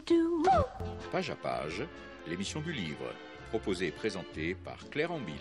Page à page, l'émission du livre, proposée et présentée par Claire Ambille.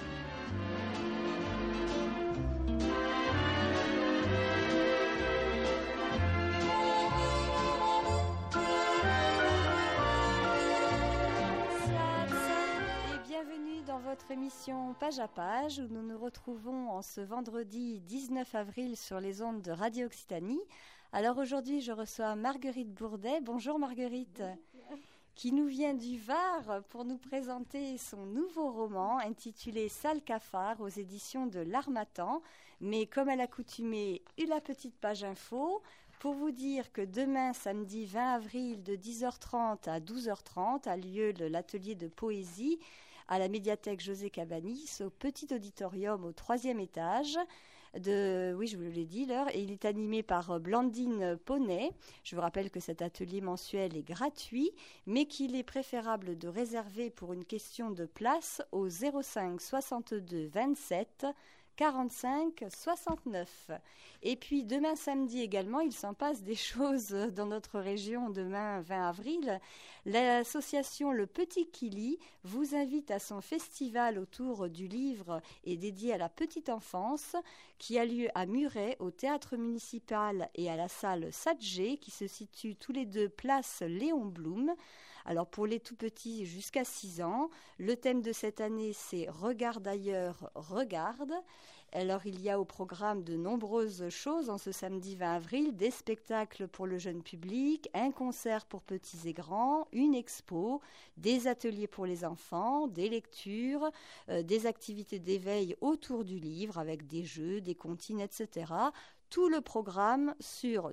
Votre émission Page à Page où nous nous retrouvons en ce vendredi 19 avril sur les ondes de Radio Occitanie. Alors aujourd'hui je reçois Marguerite Bourdet. Bonjour Marguerite, qui nous vient du Var pour nous présenter son nouveau roman intitulé Sale cafard aux éditions de l'Harmattan. Mais comme à l'accoutumée, la petite page info pour vous dire que demain, samedi 20 avril de 10h30 à 12h30 a lieu l'atelier de poésie à la médiathèque José Cabanis, au petit auditorium au 3e étage. Oui, je vous l'ai dit, l'heure. Et il est animé par Blandine Poney. Je vous rappelle que cet atelier mensuel est gratuit, mais qu'il est préférable de réserver pour une question de place au 05 62 27 45 69. Et puis demain samedi également, il s'en passe des choses dans notre région. Demain 20 avril, l'association Le Petit Kili vous invite à son festival autour du livre et dédié à la petite enfance qui a lieu à Muret au théâtre municipal et à la salle Sadger qui se situent tous les deux place Léon Blum. Alors pour les tout petits jusqu'à 6 ans, le thème de cette année c'est « Regarde ailleurs, regarde ». Alors il y a au programme de nombreuses choses en ce samedi 20 avril, des spectacles pour le jeune public, un concert pour petits et grands, une expo, des ateliers pour les enfants, des lectures, des activités d'éveil autour du livre avec des jeux, des comptines, etc. Tout le programme sur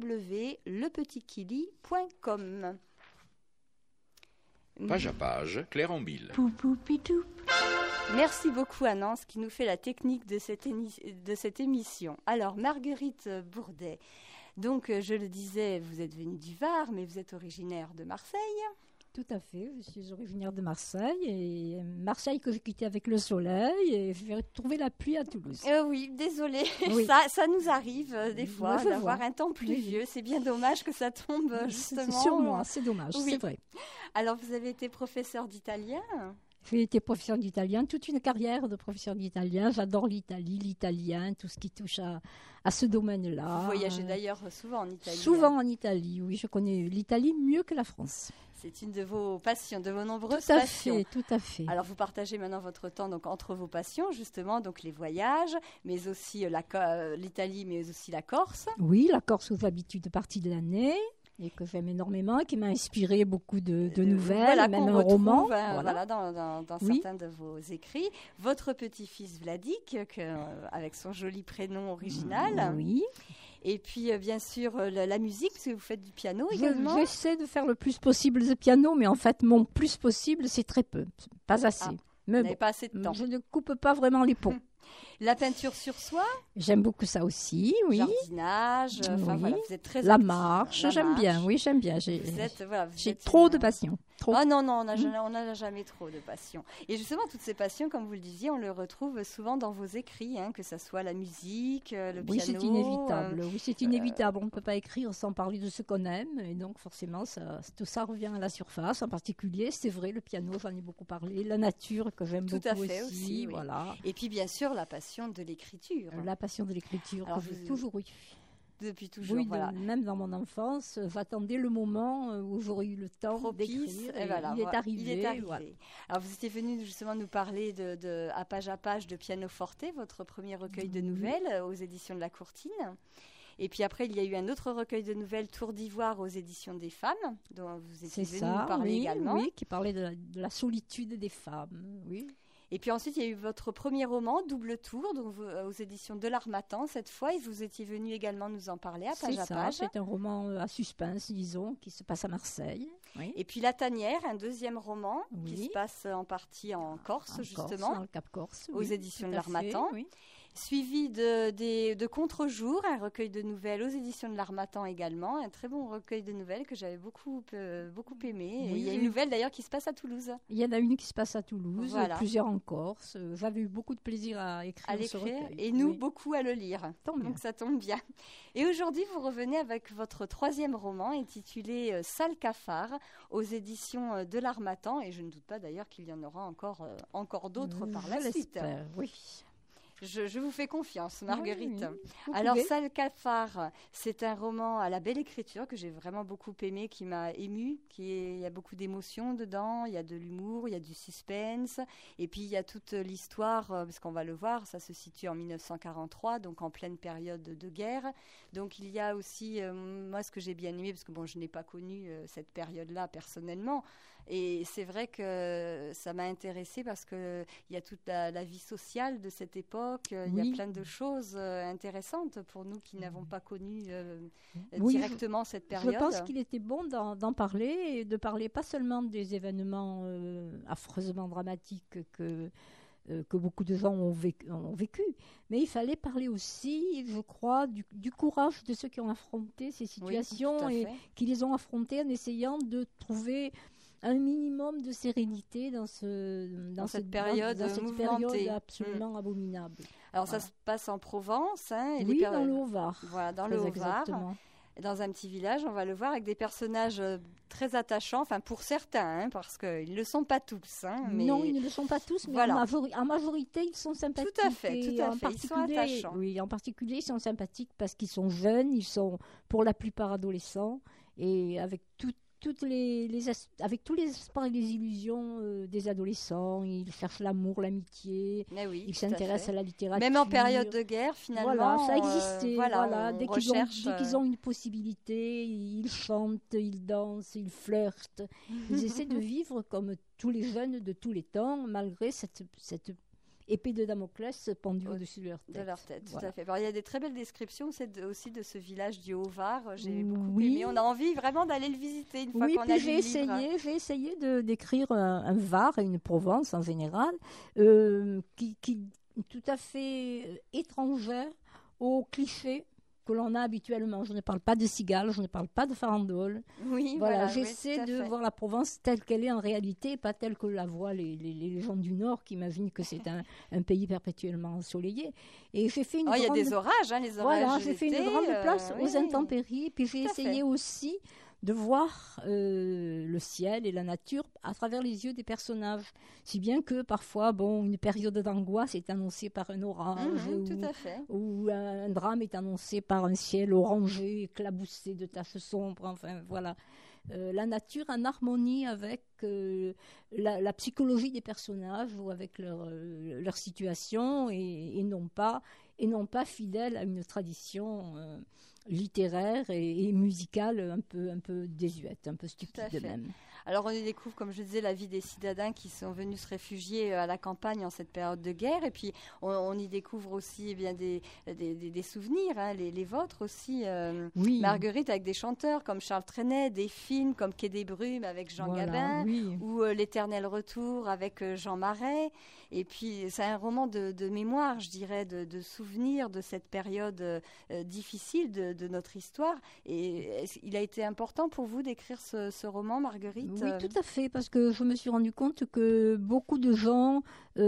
www.lepetitkili.com. Page à page, Claire Ambille. Merci beaucoup à Nance qui nous fait la technique de cette émission. Alors Marguerite Bourdet, donc je le disais, vous êtes venue du Var, mais vous êtes originaire de Marseille. Tout à fait, je suis originaire de Marseille, et Marseille que j'ai quitté avec le soleil, et j'ai retrouvé la pluie à Toulouse. Oui, désolée, oui. Ça nous arrive des fois d'avoir un temps pluvieux. C'est bien dommage que ça tombe justement. C'est sur moi, c'est dommage, oui. C'est vrai. Alors vous avez été professeur d'italien ? J'ai été professeur d'italien, toute une carrière de professeur d'italien. J'adore l'Italie, l'italien, tout ce qui touche à ce domaine-là. Vous voyagez d'ailleurs souvent en Italie. Souvent en Italie, oui. Je connais l'Italie mieux que la France. C'est une de vos passions, de vos nombreuses passions. Tout à fait. Alors vous partagez maintenant votre temps donc entre vos passions, justement, donc les voyages, mais aussi l'Italie, mais aussi la Corse. Oui, la Corse où j'habite une partie de l'année. Et que j'aime énormément, qui m'a inspiré beaucoup de nouvelles, même un roman. Voilà, dans certains de vos écrits. Votre petit-fils Vladik, avec son joli prénom original. Oui. Et puis, bien sûr, la musique, parce que vous faites du piano également. J'essaie de faire le plus possible de piano, mais en fait, mon plus possible, c'est très peu. Pas assez. Vous n'avez pas assez de temps. Je ne coupe pas vraiment les ponts. La peinture sur soie. J'aime beaucoup ça aussi, oui. Jardinage, voilà, vous êtes très La marche, j'aime bien, oui, j'aime bien. J'ai trop de passion. Trop. Oh non, on n'a jamais trop de passion. Et justement, toutes ces passions, comme vous le disiez, on le retrouve souvent dans vos écrits, que ce soit la musique, le piano. C'est inévitable. Oui, c'est inévitable. On ne peut pas écrire sans parler de ce qu'on aime. Et donc, forcément, tout ça revient à la surface. En particulier, c'est vrai, le piano, j'en ai beaucoup parlé. La nature, que j'aime beaucoup aussi. Oui. Voilà. Et puis, bien sûr, la passion de l'écriture. La passion de l'écriture, que j'ai toujours eu. Depuis toujours, oui, voilà. Même dans mon enfance, j'attendais le moment où j'aurais eu le temps d'écrire. Et voilà, il est arrivé. Voilà. Alors, vous étiez venu justement nous parler à page de Piano Forte, votre premier recueil de nouvelles aux éditions de La Courtine. Et puis après, il y a eu un autre recueil de nouvelles, Tour d'Ivoire aux éditions des femmes, dont vous étiez venu nous parler également. Oui, qui parlait de la solitude des femmes, oui. Et puis ensuite, il y a eu votre premier roman, Double Tour, donc aux éditions de l'Harmattan, cette fois, et vous étiez venu également nous en parler à page à page. C'est un roman à suspense, disons, qui se passe à Marseille. Oui. Et puis La Tanière, un deuxième roman, qui se passe en partie en Corse, justement. Corse, dans le Cap Corse. Aux éditions de l'Harmattan. Oui. suivi de Contre-jour, un recueil de nouvelles aux éditions de l'Harmattan également, un très bon recueil de nouvelles que j'avais beaucoup aimé. Oui, il y a une nouvelle d'ailleurs qui se passe à Toulouse. Il y en a une qui se passe à Toulouse, plusieurs en Corse. J'avais eu beaucoup de plaisir à écrire ce recueil. Et nous, beaucoup à le lire. Donc ça tombe bien. Et aujourd'hui, vous revenez avec votre 3e roman intitulé Sale cafard aux éditions de l'Harmattan. Et je ne doute pas d'ailleurs qu'il y en aura encore d'autres par la suite. Oui. Je vous fais confiance, Marguerite. Oui, alors, Sale cafard, c'est un roman à la belle écriture que j'ai vraiment beaucoup aimé, qui m'a émue. Il y a beaucoup d'émotions dedans, il y a de l'humour, il y a du suspense. Et puis, il y a toute l'histoire, parce qu'on va le voir, ça se situe en 1943, donc en pleine période de guerre. Donc, il y a aussi, moi, ce que j'ai bien aimé, parce que je n'ai pas connu cette période-là personnellement. Et c'est vrai que ça m'a intéressée parce qu'il y a toute la vie sociale de cette époque. Il y a plein de choses intéressantes pour nous qui n'avons pas connu directement cette période. Je pense qu'il était bon d'en parler, et de parler pas seulement des événements affreusement dramatiques que beaucoup de gens ont vécu. Mais il fallait parler aussi, je crois, du courage de ceux qui ont affronté ces situations et qui les ont affrontées en essayant de trouver un minimum de sérénité dans cette période absolument abominable. Alors ça se passe en Provence. Et dans le Haut-Var. Voilà, dans le Haut-Var. Dans un petit village, on va le voir, avec des personnages très attachants, enfin pour certains, parce qu'ils ne le sont pas tous. Mais... Non, ils ne le sont pas tous, mais en majorité, ils sont sympathiques. Tout à fait, ils sont attachants. Oui, en particulier, ils sont sympathiques parce qu'ils sont jeunes, ils sont pour la plupart adolescents, et avec avec tous les espoirs et les illusions des adolescents, ils cherchent l'amour, l'amitié, ils s'intéressent à la littérature. Même en période de guerre, finalement. Voilà, ça existait. Dès qu'ils ont une possibilité, ils chantent, ils dansent, ils flirtent. Ils essaient de vivre comme tous les jeunes de tous les temps, malgré cette épée de Damoclès pendue au-dessus de leur tête. Tout à fait. Alors, il y a des très belles descriptions aussi de ce village du Haut-Var. J'ai beaucoup aimé. On a envie vraiment d'aller le visiter une fois qu'on a lu le livre. J'ai essayé d'écrire un Var et une Provence en général qui tout à fait étrangère aux clichés que l'on a habituellement. Je ne parle pas de cigales, je ne parle pas de farandole. J'essaie de voir la Provence telle qu'elle est en réalité, pas telle que la voient les gens du Nord qui imaginent que c'est un pays perpétuellement ensoleillé. Et j'ai fait il y a des orages, les orages. J'ai fait une grande place aux intempéries, puis j'ai essayé aussi de voir le ciel et la nature à travers les yeux des personnages. Si bien que parfois, une période d'angoisse est annoncée par un orage ou un drame est annoncé par un ciel orangé, éclaboussé de taches sombres. Enfin, voilà. La nature en harmonie avec la psychologie des personnages ou avec leur situation et non pas fidèle à une tradition littéraire et musicale un peu désuète, un peu stupide même. Alors on y découvre, comme je disais, la vie des citadins qui sont venus se réfugier à la campagne en cette période de guerre, et puis on y découvre aussi des souvenirs, les vôtres aussi, Marguerite, avec des chanteurs comme Charles Trenet, des films comme Quai des Brumes avec Jean Gabin, ou L'Éternel Retour avec Jean Marais. Et puis c'est un roman de mémoire, je dirais, de souvenirs de cette période difficile de notre histoire. Et il a été important pour vous d'écrire ce roman, Marguerite ? Oui, tout à fait, parce que je me suis rendu compte que beaucoup de gens,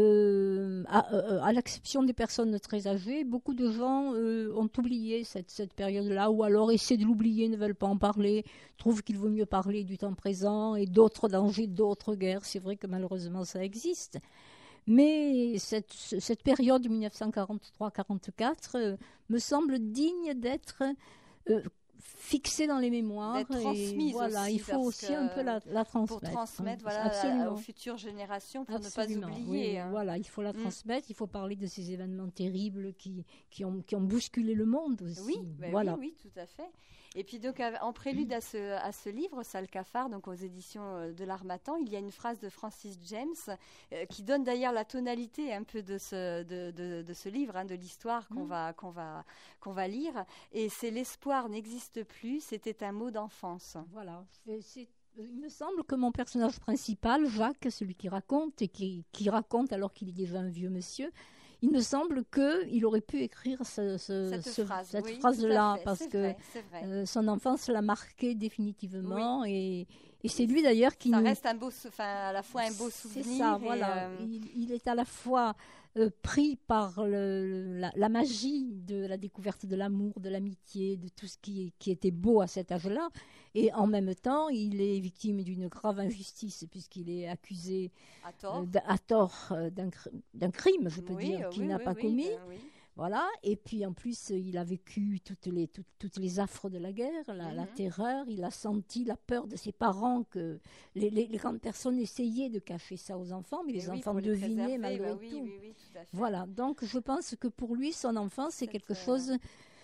à l'exception des personnes très âgées, beaucoup de gens ont oublié cette période-là, ou alors essaient de l'oublier, ne veulent pas en parler, trouvent qu'il vaut mieux parler du temps présent et d'autres dangers, d'autres guerres. C'est vrai que malheureusement ça existe. Mais cette période 1943-44 me semble digne d'être fixée dans les mémoires. D'être transmise aussi. Il faut aussi un peu la transmettre. Pour transmettre aux futures générations, pour ne pas oublier. Il faut la transmettre, il faut parler de ces événements terribles qui ont bousculé le monde aussi. Oui, tout à fait. Et puis donc en prélude à ce livre, Sale cafard, donc aux éditions de l'Harmattan, il y a une phrase de Francis James qui donne d'ailleurs la tonalité un peu de ce livre, de l'histoire qu'on va lire. Et c'est l'espoir n'existe plus, c'était un mot d'enfance. Voilà. Il me semble que mon personnage principal, Jacques, celui qui raconte et qui raconte alors qu'il est déjà un vieux monsieur, il me semble qu'il aurait pu écrire cette phrase-là, parce que son enfance l'a marqué définitivement, et c'est lui d'ailleurs qui... Ça reste à la fois un beau souvenir. C'est ça, voilà. Il est à la fois pris par la magie de la découverte de l'amour, de l'amitié, de tout ce qui était beau à cet âge-là, et en même temps, il est victime d'une grave injustice, puisqu'il est accusé à tort d'un crime, je peux dire, qu'il n'a pas commis. Voilà, et puis en plus, il a vécu toutes les affres de la guerre, la terreur, il a senti la peur de ses parents, que les grandes personnes essayaient de cacher ça aux enfants, mais les enfants devinaient malgré tout. Tout à fait. Voilà, donc je pense que pour lui, son enfance, c'est quelque chose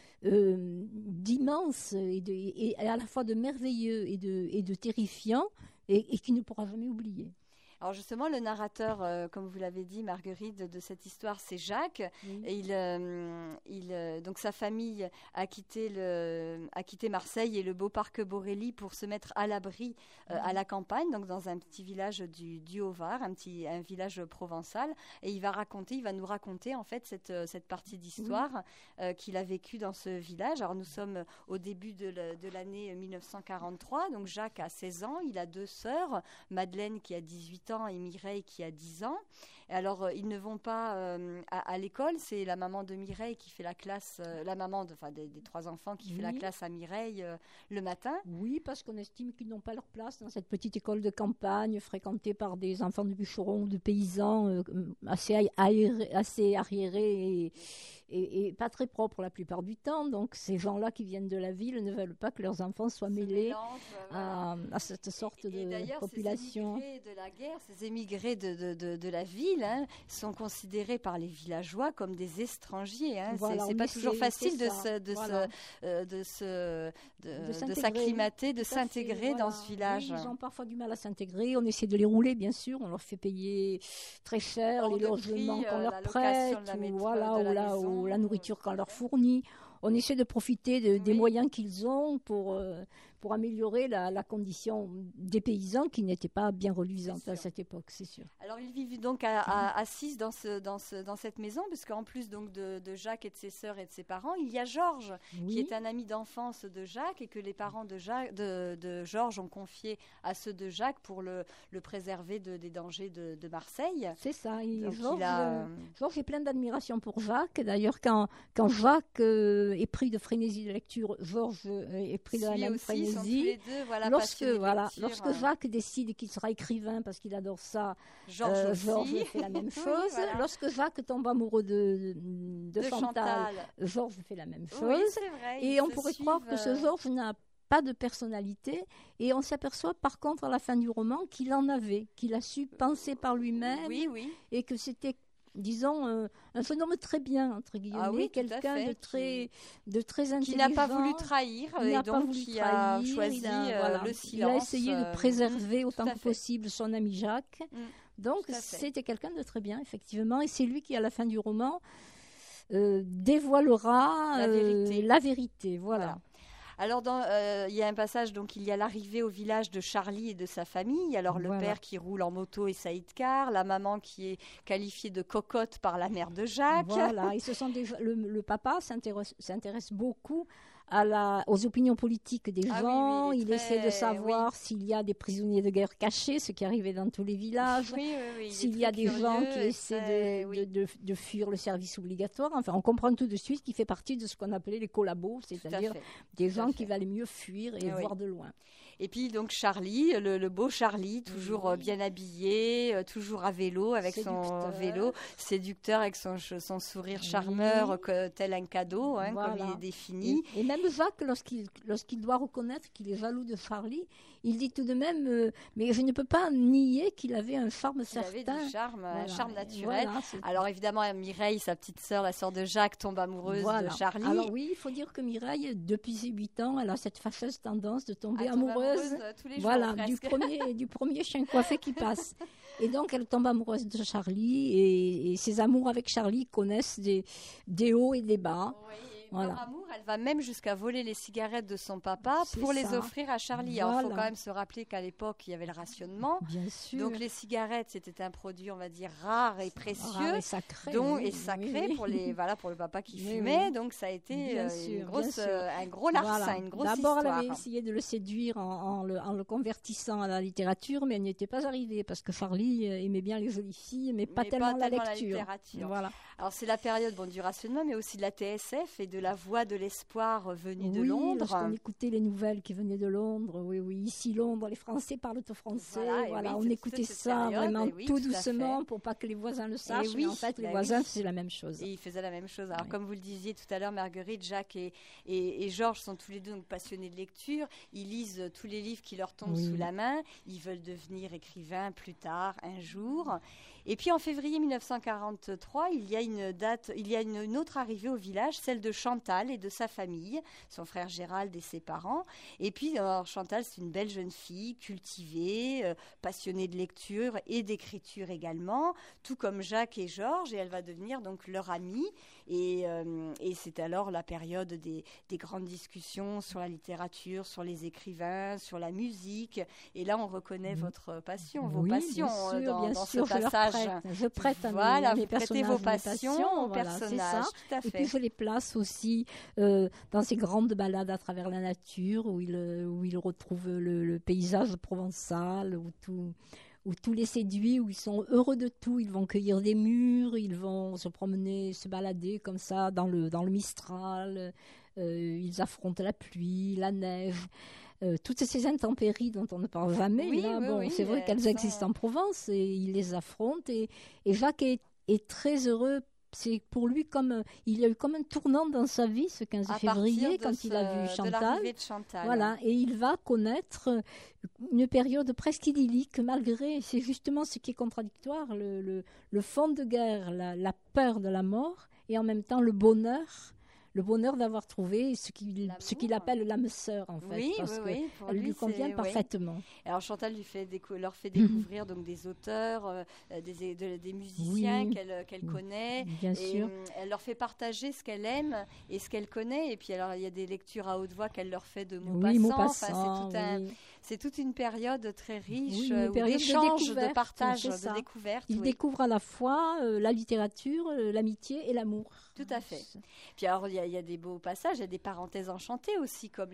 d'immense et à la fois de merveilleux et de terrifiant, et qu'il ne pourra jamais oublier. Alors justement, le narrateur, comme vous l'avez dit, Marguerite, de cette histoire, c'est Jacques. Et donc sa famille a quitté Marseille et le beau parc Borelli pour se mettre à l'abri à la campagne, donc dans un petit village du Haut-Var, un village provençal. Et il va nous raconter en fait cette partie d'histoire qu'il a vécue dans ce village. Alors nous sommes au début de l'année 1943, donc Jacques a 16 ans, il a 2 sœurs, Madeleine qui a 18 ans et Mireille qui a 10 ans. Et alors, ils ne vont pas à l'école. C'est la maman de Mireille qui fait la classe, la maman des 3 enfants qui fait la classe à Mireille le matin. Oui, parce qu'on estime qu'ils n'ont pas leur place dans cette petite école de campagne fréquentée par des enfants de bûcherons ou de paysans assez arriérés et pas très propres la plupart du temps. Donc, ces gens-là qui viennent de la ville ne veulent pas que leurs enfants soient mêlés à cette sorte de population. Ces émigrés de la guerre, ces émigrés de la ville, sont considérés par les villageois comme des étrangers. Voilà, c'est pas toujours facile de s'acclimater, de s'intégrer dans ce village. Oui, ils ont parfois du mal à s'intégrer. On essaie de les rouler, bien sûr. On leur fait payer très cher les logements qu'on leur prête, ou la nourriture qu'on leur fournit. On essaie de profiter des moyens qu'ils ont pour améliorer la condition des paysans qui n'étaient pas bien reluisantes à cette époque, c'est sûr. Alors ils vivent donc à 6 dans cette maison, parce qu'en plus donc de Jacques et de ses sœurs et de ses parents, il y a Georges, qui est un ami d'enfance de Jacques, et que les parents de Georges ont confié à ceux de Jacques pour le préserver des dangers de Marseille. C'est ça. Georges est plein d'admiration pour Jacques. D'ailleurs, quand Jacques est pris de frénésie de lecture, Georges est pris de la même frénésie. Lorsque Jacques décide qu'il sera écrivain parce qu'il adore ça, Georges fait la même chose. Voilà. Lorsque Jacques tombe amoureux de Chantal, Georges fait la même chose. Oui, c'est vrai, et on pourrait croire que ce Georges n'a pas de personnalité, et on s'aperçoit par contre à la fin du roman qu'il en avait, qu'il a su penser par lui-même, et que c'était, disons, un jeune homme très bien, entre guillemets, quelqu'un de très intelligent. Qui n'a pas voulu trahir, et donc qui a choisi le silence. Il a essayé de préserver autant que possible son ami Jacques. Donc c'était quelqu'un de très bien, effectivement, et c'est lui qui, à la fin du roman, dévoilera la vérité. Voilà. Alors, il y a un passage, donc il y a l'arrivée au village de Charlie et de sa famille. Alors, le père qui roule en moto et sidecar, la maman qui est qualifiée de cocotte par la mère de Jacques. Voilà, et le papa s'intéresse beaucoup aux opinions politiques des gens. Il essaie de savoir s'il y a des prisonniers de guerre cachés, ce qui arrivait dans tous les villages, s'il y a des gens qui essaient de fuir le service obligatoire. Enfin, on comprend tout de suite qu'il fait partie de ce qu'on appelait les collabos, c'est-à-dire des gens qui valaient mieux fuir et voir de loin. Et puis donc Charlie, le beau Charlie, toujours bien habillé, toujours à vélo, avec son vélo, séducteur, avec son sourire charmeur, tel un cadeau, comme il est défini. Et même Jacques, lorsqu'il doit reconnaître qu'il est jaloux de Charlie, il dit tout de même, mais je ne peux pas nier qu'il avait un charme certain. Il avait du charme, un charme naturel. Alors évidemment, Mireille, sa petite sœur, la sœur de Jacques, tombe amoureuse de Charlie. Alors oui, il faut dire que Mireille, depuis ses 8 ans, elle a cette fâcheuse tendance de tomber amoureuse tous les jours, du premier chien coiffé qui passe. Et donc, elle tombe amoureuse de Charlie, et ses amours avec Charlie connaissent des hauts et des bas. Voilà. Par amour, elle va même jusqu'à voler les cigarettes de son papa pour les offrir à Charlie. Voilà. Alors, il faut quand même se rappeler qu'à l'époque, il y avait le rationnement. Bien sûr. Donc, les cigarettes, c'était un produit, on va dire, rare et précieux. Rare et sacré. Et sacré pour le papa qui fumait. Donc, ça a été un gros larcin, une grosse D'abord, histoire. elle avait essayé de le séduire en le convertissant à la littérature, mais elle n'y était pas arrivée parce que Charlie aimait bien les jolies filles, mais pas tellement la littérature. Voilà. Alors, c'est la période du rationnement, mais aussi de la TSF et de la voix de l'espoir venue de Londres. Lorsqu'on écoutait les nouvelles qui venaient de Londres, oui, ici Londres, les Français parlent au français, on écoutait ça vraiment tout doucement pour pas que les voisins le sachent, mais en fait les voisins faisaient la même chose. Et ils faisaient la même chose. Alors comme vous le disiez tout à l'heure, Marguerite, Jacques et Georges sont tous les deux donc passionnés de lecture, ils lisent tous les livres qui leur tombent sous la main, ils veulent devenir écrivains plus tard, un jour. Et puis en février 1943, il y a une autre arrivée au village, celle de Chantal et de sa famille, son frère Gérald et ses parents. Et puis Chantal, c'est une belle jeune fille, cultivée, passionnée de lecture et d'écriture également, tout comme Jacques et Georges, et elle va devenir donc leur amie. Et c'est alors la période des grandes discussions sur la littérature, sur les écrivains, sur la musique. Et là, on reconnaît votre passion, vos passions dans ce passage. Je prête vous prêtez vos passions aux personnages. Tout à fait. Et puis je les place aussi dans ces grandes balades à travers la nature où ils retrouvent le paysage provençal, où tout les séduit, où ils sont heureux de tout. Ils vont cueillir des mûres, ils vont se promener, se balader comme ça dans le Mistral. Ils affrontent la pluie, la neige. Toutes ces intempéries dont on ne parle jamais, c'est vrai qu'elles existent en Provence et ils les affrontent. Et Jacques est très heureux. C'est pour lui il y a eu comme un tournant dans sa vie ce 15 février quand il a vu Chantal. Voilà, et il va connaître une période presque idyllique malgré, c'est justement ce qui est contradictoire, le fond de guerre, la peur de la mort et en même temps le bonheur d'avoir trouvé ce qu'il appelle l'âme sœur, en fait, parce qu'elle lui convient parfaitement. Alors Chantal leur fait découvrir donc des auteurs, des musiciens qu'elle connaît. Bien sûr. Elle leur fait partager ce qu'elle aime et ce qu'elle connaît. Et puis alors il y a des lectures à haute voix qu'elle leur fait de Maupassant. C'est toute une période très riche d'échanges, de partage, de découverte. Ils découvrent à la fois la littérature, l'amitié et l'amour. Tout à fait. Puis alors il y a des beaux passages, il y a des parenthèses enchantées aussi, comme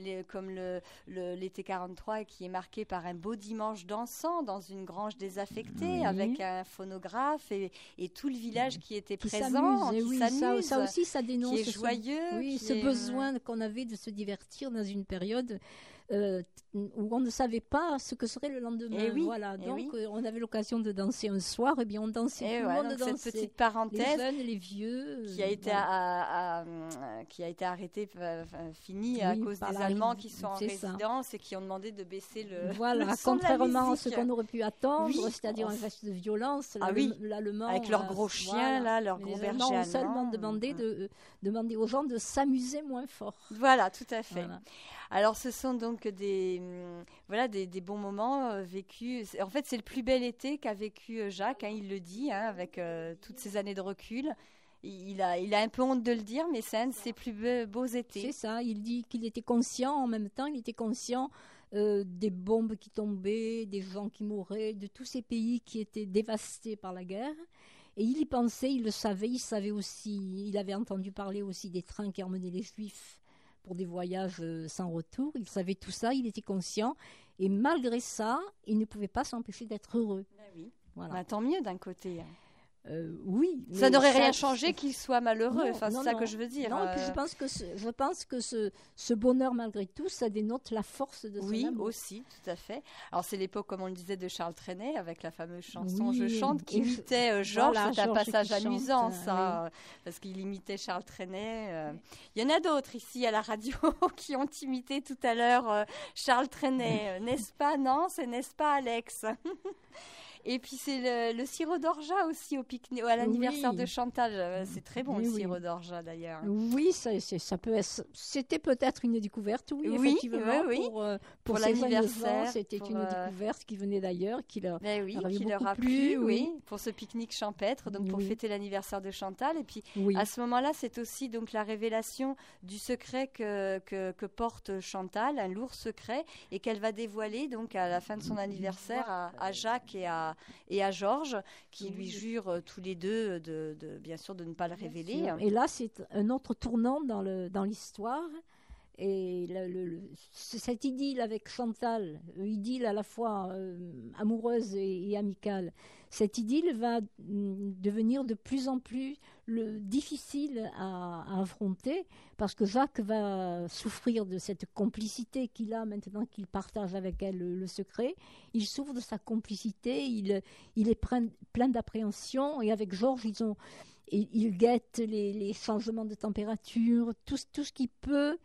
l'été 43 qui est marqué par un beau dimanche dansant dans une grange désaffectée avec un phonographe et tout le village qui était présent, qui s'amuse. Ça aussi, ça dénonce. Qui est joyeux. Ce besoin qu'on avait de se divertir dans une période où on ne savait pas ce que serait le lendemain. Donc on avait l'occasion de danser un soir, et bien on dansait, tout le monde dansait. Cette petite parenthèse, les jeunes, les vieux, qui a été arrêtée, finie à cause des Allemands qui sont en résidence et qui ont demandé de baisser le son contrairement de à ce qu'on aurait pu attendre, c'est-à-dire un geste de violence. L'Allemand, avec leurs gros chiens, leurs gros bergers allemands, ont seulement demandé aux gens de s'amuser moins fort. Voilà, tout à fait. Alors, ce sont donc des bons moments vécus. En fait, c'est le plus bel été qu'a vécu Jacques, il le dit, avec toutes ces années de recul. Il a un peu honte de le dire, mais c'est un de ses plus beaux étés. C'est ça, il dit qu'il était conscient, en même temps, il était conscient des bombes qui tombaient, des gens qui mouraient, de tous ces pays qui étaient dévastés par la guerre. Et il y pensait, il le savait, il savait aussi, il avait entendu parler aussi des trains qui emmenaient les Juifs pour des voyages sans retour. Il savait tout ça, il était conscient. Et malgré ça, il ne pouvait pas s'empêcher d'être heureux. Oui. Voilà. Tant mieux d'un côté. Oui. Ça n'aurait rien changé qu'il soit malheureux. C'est ça que je veux dire. Non, puis je pense que ce bonheur, malgré tout, ça dénote la force de son amour. Oui, aussi, tout à fait. Alors, c'est l'époque, comme on le disait, de Charles Trenet, avec la fameuse chanson Je chante, qui imitait Georges. C'est un passage amusant, ça, parce qu'il imitait Charles Trenet. Il y en a d'autres ici à la radio qui ont imité tout à l'heure Charles Trenet. N'est-ce pas? Non, c'est n'est-ce pas, Alex? Et puis c'est le sirop d'orgeat aussi à l'anniversaire de Chantal. C'est très bon le sirop d'orgeat d'ailleurs. Oui, ça peut être. C'était peut-être une découverte, effectivement. Pour l'anniversaire, c'était une découverte qui venait d'ailleurs, qui leur a plu. Pour ce pique-nique champêtre, donc pour fêter l'anniversaire de Chantal. Et puis à ce moment-là, c'est aussi donc la révélation du secret que porte Chantal, un lourd secret, et qu'elle va dévoiler donc à la fin de son anniversaire à Jacques et à Georges, qui lui jurent tous les deux bien sûr de ne pas le révéler. Et là, c'est un autre tournant dans l'histoire. Et cette idylle avec Chantal, idylle à la fois amoureuse et amicale, cette idylle va devenir de plus en plus difficile à affronter, parce que Jacques va souffrir de cette complicité qu'il a maintenant qu'il partage avec elle le secret. Il souffre de sa complicité, il est plein d'appréhension, et avec Georges, il guette les changements de température, tout ce qui peut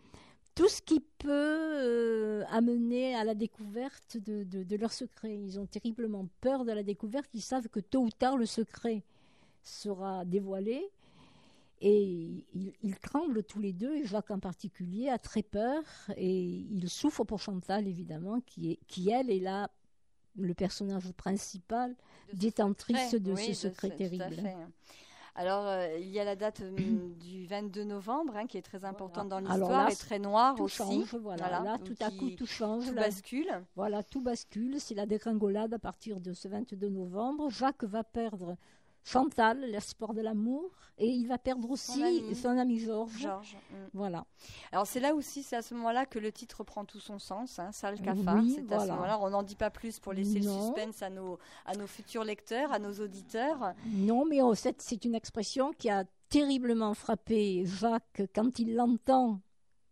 amener à la découverte de leur secret. Ils ont terriblement peur de la découverte. Ils savent que tôt ou tard, le secret sera dévoilé. Et ils tremblent tous les deux. Et Jacques en particulier a très peur. Et il souffre pour Chantal, évidemment, qui elle est là, le personnage principal, détentrice de ce secret terrible. Tout à fait. Alors, il y a la date du 22 novembre qui est très importante dans l'histoire et très noire tout aussi. Change, là, tout à coup, tout change. Tout bascule. Voilà, tout bascule. C'est la dégringolade à partir de ce 22 novembre. Jacques va perdre Chantal, l'espoir de l'amour, et il va perdre aussi son ami Georges. Voilà. Alors c'est là aussi, c'est à ce moment-là que le titre prend tout son sens, Sale cafard. C'est à ce moment-là, on n'en dit pas plus pour laisser le suspense à nos futurs lecteurs, à nos auditeurs. Non, mais c'est une expression qui a terriblement frappé Jacques quand il l'entend,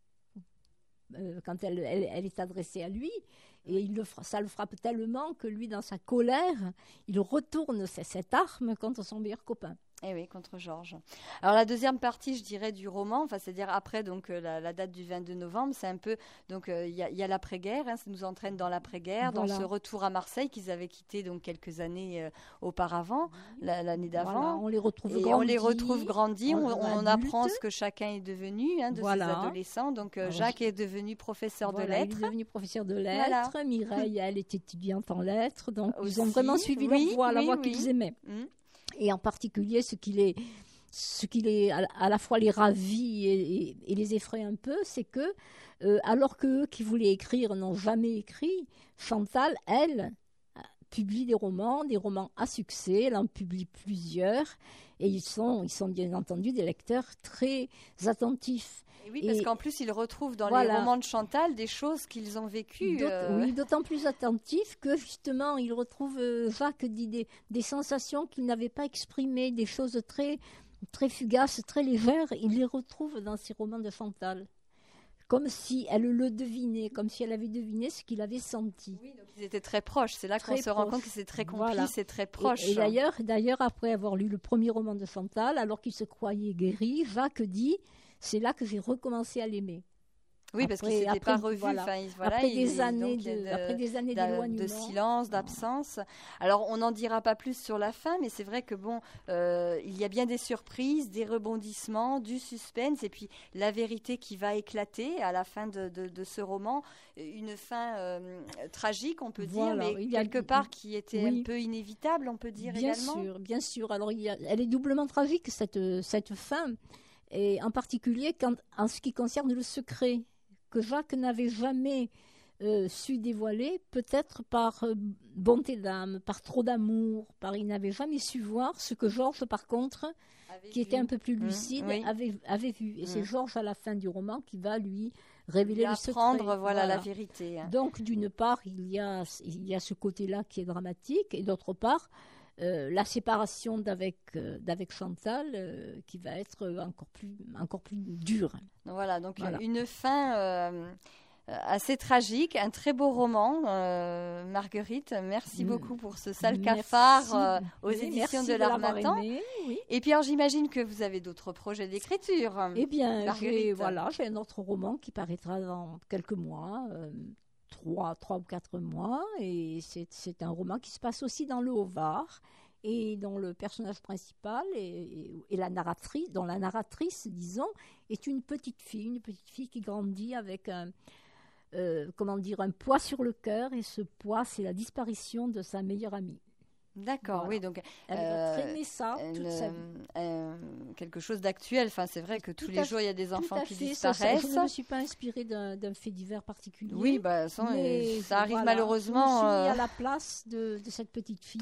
quand elle est adressée à lui. Et ça le frappe tellement que lui, dans sa colère, il retourne cette arme contre son meilleur copain. Eh oui, contre Georges. Alors la deuxième partie, je dirais, du roman, c'est-à-dire après donc la date du 22 novembre, c'est un peu donc il y a l'après-guerre, ça nous entraîne dans l'après-guerre, dans ce retour à Marseille qu'ils avaient quitté donc quelques années auparavant, l'année d'avant. Voilà, on les retrouve grandis. On apprend ce que chacun est devenu de ces adolescents. Donc Jacques est devenu professeur de lettres. Il est devenu professeur de lettres. Voilà. Mireille, elle est étudiante en lettres. Donc ils ont vraiment suivi leur voie, la voie qu'ils aimaient. Et en particulier, ce qui les à la fois les ravit et les effraie un peu, c'est que, alors qu'eux qui voulaient écrire n'ont jamais écrit, Chantal, elle, publie des romans à succès, elle en publie plusieurs, et ils sont bien entendu des lecteurs très attentifs. Et oui, parce qu'en plus, ils retrouvent dans les romans de Chantal des choses qu'ils ont vécues. Oui, d'autant plus attentifs que justement, ils retrouvent, Jacques dit des sensations qu'il n'avait pas exprimées, des choses très, très fugaces, très légères. Il les retrouve dans ces romans de Chantal. Comme si elle le devinait, comme si elle avait deviné ce qu'il avait senti. Oui, donc ils étaient très proches. C'est là qu'on se rend compte que c'est très complice et très proche. Et d'ailleurs, après avoir lu le premier roman de Chantal, alors qu'il se croyait guéri, Jacques dit... C'est là que j'ai recommencé à l'aimer. Oui, parce qu'il ne s'était pas revu. Après des années d'éloignement. De silence, d'absence. Alors, on n'en dira pas plus sur la fin, mais c'est vrai que il y a bien des surprises, des rebondissements, du suspense, et puis la vérité qui va éclater à la fin de ce roman. Une fin tragique, on peut dire, mais quelque part qui était un peu inévitable, on peut dire également. Bien sûr. Alors, elle est doublement tragique, cette fin. Et en particulier en ce qui concerne le secret que Jacques n'avait jamais su dévoiler, peut-être par bonté d'âme, par trop d'amour, il n'avait jamais su voir ce que Georges, par contre, qui était un peu plus lucide, avait vu. Et c'est Georges, à la fin du roman, qui va lui révéler le secret. Apprendre la vérité. Donc, d'une part, il y a ce côté-là qui est dramatique, et d'autre part, la séparation d'avec Chantal qui va être encore plus dure. Voilà, donc une fin assez tragique, un très beau roman, Marguerite. Merci beaucoup pour ce Sale cafard aux éditions de l'Harmattan. Et puis alors j'imagine que vous avez d'autres projets d'écriture. Eh bien, j'ai un autre roman qui paraîtra dans quelques mois. 3 ou 4 mois. Et c'est un roman qui se passe aussi dans le Haut-Var, et dont le personnage principal et la narratrice, disons, est une petite fille qui grandit avec un poids sur le cœur, et ce poids, c'est la disparition de sa meilleure amie. D'accord, oui, donc elle va traîner ça toute sa vie. Quelque chose d'actuel. Enfin, c'est vrai que tous les jours il y a des enfants qui disparaissent. Je ne me suis pas inspirée d'un fait divers particulier. Oui, ça arrive malheureusement. Je me suis mis à la place de cette petite fille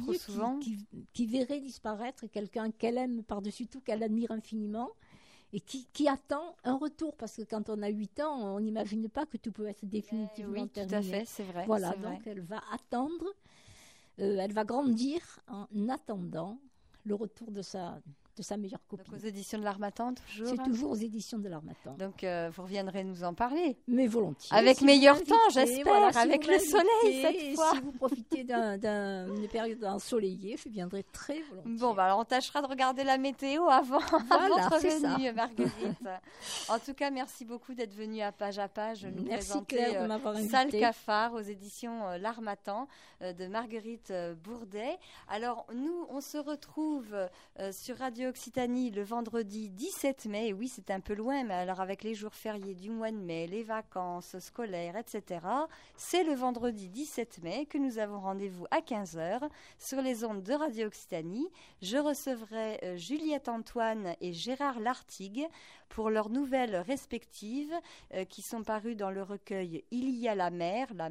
qui verrait disparaître quelqu'un qu'elle aime par-dessus tout, qu'elle admire infiniment, et qui attend un retour, parce que quand on a 8 ans, on n'imagine pas que tout peut être définitivement terminé. Tout à fait, c'est vrai. Voilà, donc elle va attendre. Elle va grandir en attendant le retour de sa meilleure copine. Donc aux éditions de l'Harmattan, toujours. C'est toujours aux éditions de l'Harmattan. Donc vous reviendrez nous en parler. Mais volontiers. Avec meilleur temps, j'espère, avec le soleil cette fois. Si vous profitez d'une période ensoleillée, je viendrai très volontiers. Bon, alors on tâchera de regarder la météo avant votre venue, Marguerite. En tout cas, merci beaucoup d'être venue à Page nous présenter Claire de m'avoir invitée. Sale Cafard aux éditions l'Harmattan de Marguerite Bourdet. Alors nous, on se retrouve sur Radio Occitanie le vendredi 17 mai. Et oui, c'est un peu loin, mais alors avec les jours fériés du mois de mai, les vacances scolaires, etc., c'est le vendredi 17 mai que nous avons rendez-vous à 15h sur les ondes de Radio Occitanie. Je recevrai Juliette Antoine et Gérard Lartigue pour leurs nouvelles respectives qui sont parues dans le recueil Il y a la mère, la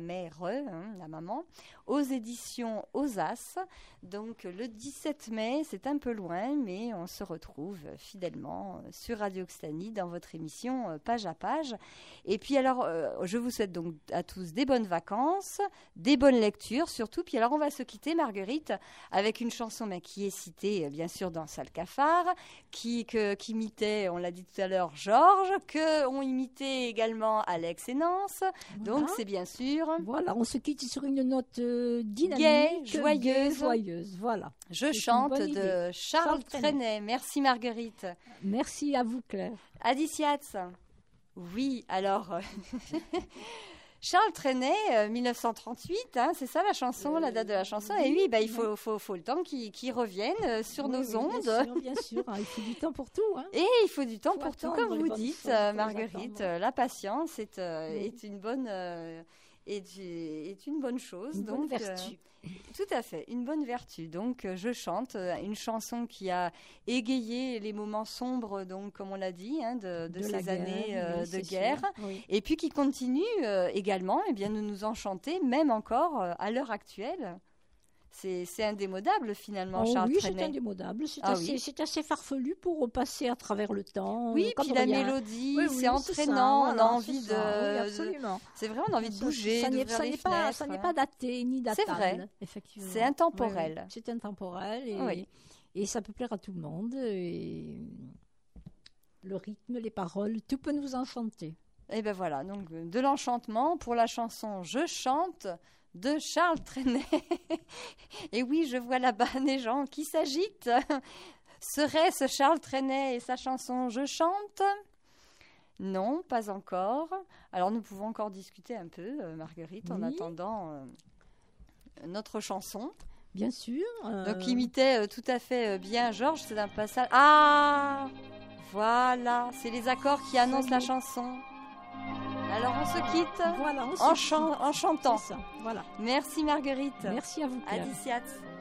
maman, aux éditions Osas. Donc le 17 mai, c'est un peu loin, mais on se retrouve fidèlement sur Radio Occitanie dans votre émission Page à Page. Et puis alors, je vous souhaite donc à tous des bonnes vacances, des bonnes lectures surtout. Puis alors, on va se quitter, Marguerite, avec une chanson qui est citée bien sûr dans Sale Cafard, qui imitait, on l'a dit tout à l'heure, Georges, qu'on imitait également Alex et Nance. Voilà. Donc c'est bien sûr... Voilà, on se quitte sur une note dynamique, gaie, joyeuse. Voilà. Je chante de Charles Trenet. Merci Marguerite. Merci à vous Claire. Adiciats. Oui, alors... Charles Trenet, 1938, c'est ça la chanson, la date de la chanson. Et oui, il faut le temps qu'il revienne sur nos ondes. Bien sûr, il faut du temps pour tout. Et il faut du temps pour tout, comme vous dites, Marguerite. La patience est une bonne... est une bonne chose. Une bonne vertu. Tout à fait, une bonne vertu. Donc, je chante une chanson qui a égayé les moments sombres, donc, comme on l'a dit, de ces années de guerre. Oui. Et puis qui continue également de nous enchanter, même encore à l'heure actuelle. C'est indémodable finalement, Charles Trenet. Oui, c'est indémodable. C'est assez farfelu pour passer à travers le temps. Oui, puis la mélodie, c'est entraînant. On a envie de... absolument. C'est vrai, on a envie de bouger, ça n'est pas daté ni datable. C'est vrai, effectivement. C'est intemporel. Oui. C'est intemporel et ça peut plaire à tout le monde. Et le rythme, les paroles, tout peut nous enchanter. Et bien voilà, donc de l'enchantement pour la chanson « Je chante » de Charles Trenet. Et oui, je vois là-bas des gens qui s'agitent. Serait-ce Charles Trenet et sa chanson « Je chante » ? Non, pas encore. Alors nous pouvons encore discuter un peu, Marguerite, en attendant notre chanson. Bien sûr. Donc imitait tout à fait bien Georges, c'est un passage... Ah ! Voilà, c'est les accords qui annoncent la chanson. Alors on se quitte en chantant. Ça, voilà. Merci Marguerite. Merci à vous Claire. Adiciats.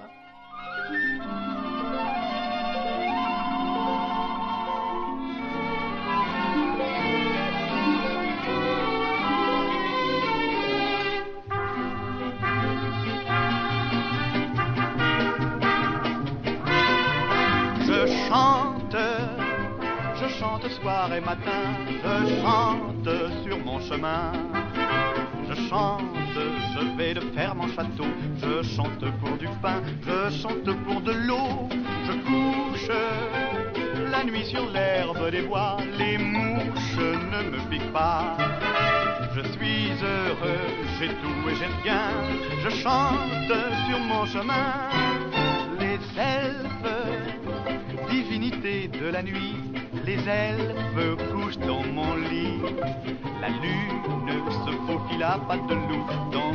Je chante soir et matin, je chante sur mon chemin. Je chante, je vais de ferme en château, je chante pour du pain, je chante pour de l'eau. Je couche la nuit sur l'herbe des bois, les mouches ne me piquent pas. Je suis heureux, j'ai tout et j'ai rien, je chante sur mon chemin. Les elfes, divinités de la nuit, les elfes couchent dans mon lit. La lune se faufile à pas de loup dans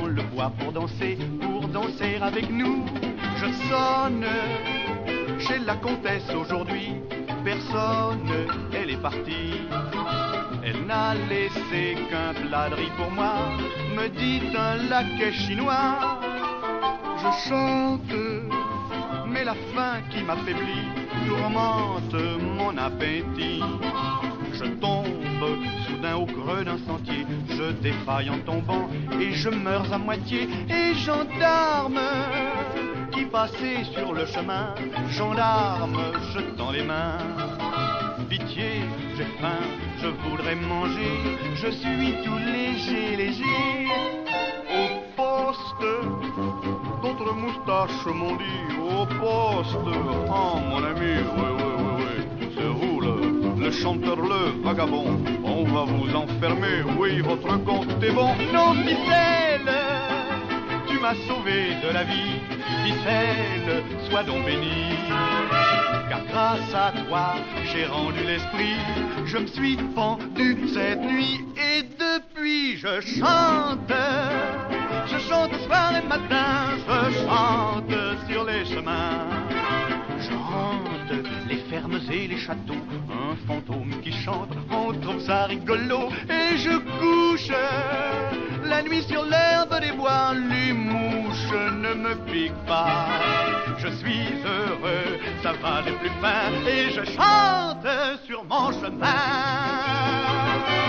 là pour danser avec nous. Je sonne chez la comtesse aujourd'hui, personne, elle est partie. Elle n'a laissé qu'un plat de riz pour moi, me dit un laquais chinois. Je chante, mais la faim qui m'affaiblit tourmente mon appétit. Je tombe soudain au creux d'un sentier, je défaille en tombant et je meurs à moitié. Et gendarme qui passait sur le chemin, gendarme, je tends les mains. Pitié, j'ai faim, je voudrais manger, je suis tout léger, léger. Au poste, d'autres moustaches m'ont dit, au poste, oh mon ami, oui, c'est vous le chanteur, le vagabond, on va vous enfermer, oui, votre compte est bon. Non, Ficelle, tu m'as sauvé de la vie, Ficelle, sois donc béni. Car grâce à toi, j'ai rendu l'esprit, je me suis pendu cette nuit et depuis je chante soir et matin, je chante sur les chemins. Je hante les fermes et les châteaux, un fantôme qui chante, on trouve ça rigolo. Et je couche la nuit sur l'herbe des bois, les mouches ne me piquent pas. Je suis heureux, ça va des plus fins, et je chante sur mon chemin.